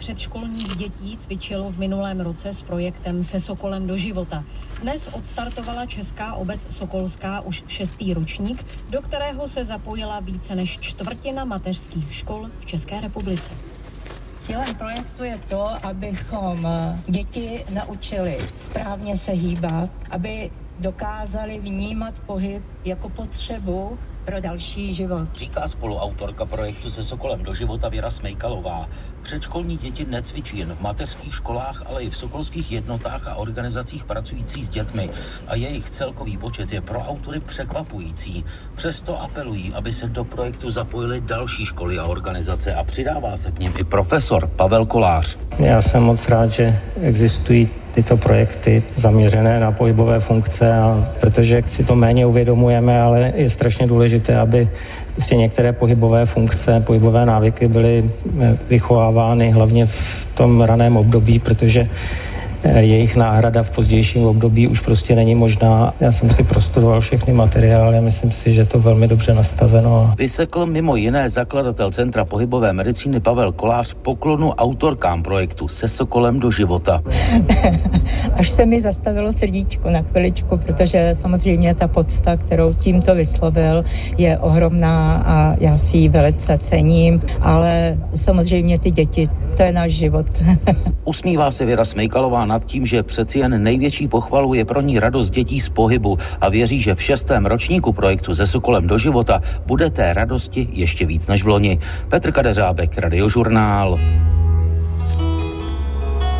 předškolních dětí cvičilo v minulém roce s projektem Se Sokolem do života. Dnes odstartovala Česká obec Sokolská už 6. ročník, do kterého se zapojila více než čtvrtina mateřských škol v České republice. Cílem projektu je to, abychom děti naučili správně se hýbat, aby dokázali vnímat pohyb jako potřebu pro další život. Říká spoluautorka projektu Se Sokolem do života Věra Smejkalová. Předškolní děti necvičí jen v mateřských školách, ale i v sokolských jednotách a organizacích pracujících s dětmi. A jejich celkový počet je pro autory překvapující. Přesto apelují, aby se do projektu zapojily další školy a organizace a přidává se k nim i profesor Pavel Kolář. Já jsem moc rád, že existují tyto projekty zaměřené na pohybové funkce, a protože si to méně uvědomujeme, ale je strašně důležité, aby prostě některé pohybové funkce, pohybové návyky byly vychovávány hlavně v tom raném období, protože jejich náhrada v pozdějším období už prostě není možná. Já jsem si prostudoval všechny materiály a myslím si, že je to velmi dobře nastaveno. Vysekl mimo jiné zakladatel Centra pohybové medicíny Pavel Kolář poklonu autorkám projektu Se Sokolem do života. Až se mi zastavilo srdíčko na chviličku, protože samozřejmě ta podsta, kterou tímto vyslovil, je ohromná a já si ji velice cením, ale samozřejmě ty děti, to je náš život. Usmívá se Věra Smejkalová nad tím, že přeci jen největší pochvalu je pro ní radost dětí z pohybu a věří, že v 6. ročníku projektu Se Sokolem do života bude té radosti ještě víc než v loni. Petr Kadeřábek, Radiožurnál.